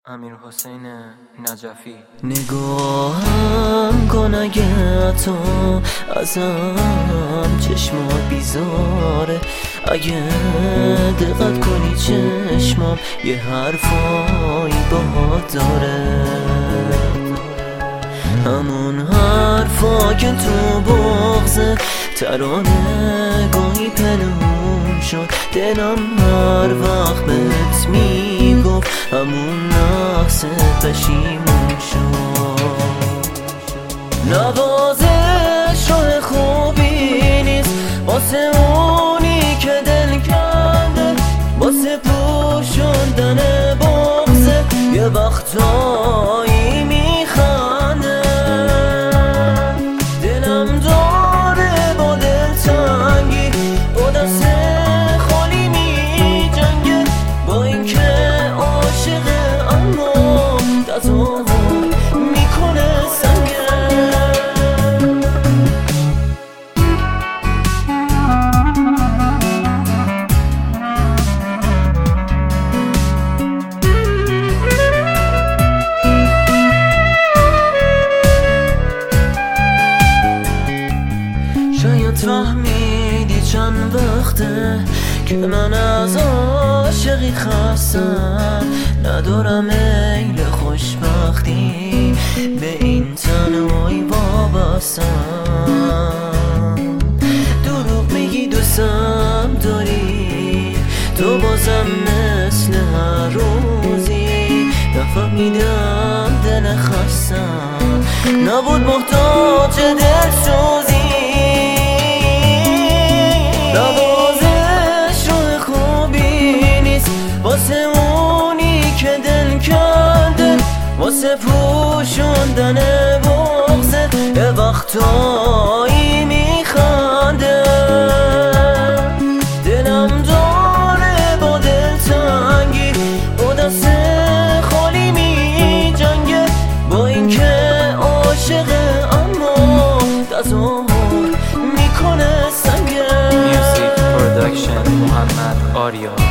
امیرحسین نجفی. نگاهم کن اگه تو ازم چشمات بیزاره، اگه دقت کنی چشمام یه حرفایی باهات داره، همون حرفا که تو بغضه ترانه گاهی پنهون شد، دلم هر وقت بهت میگفت همون لحظه پشیمون شد. نوازش راه خوبی نیست واسه اونی که دل کنده، واسه پوشوندن بغضه یه وقتایی میخنده. دلم داره با دلتنگی با دست خالی میجنگه، با اینکه عاشقه اما تظاهر میکنه سنگه. شاید فهمیدی چند وقته که من از عاشقی خستم، ندارم میل خوشبختی به این تنهایی وابستم. دروغ میگی دوستم داری، تو بازم مثل هر روزی نفهمیدم دل خستم نبود محتاج دلسوزی. نوازش راه خوبی نیست واسه اونی که دل کرده، واسه پوشوندن بغضه یه وقتایی میخنده. دلم داره با دلتنگی با دست خالی میجنگه، با اینکه عاشقه اما تظاهر میکنه سنگه. میوزیک پروداکشن محمد آریا.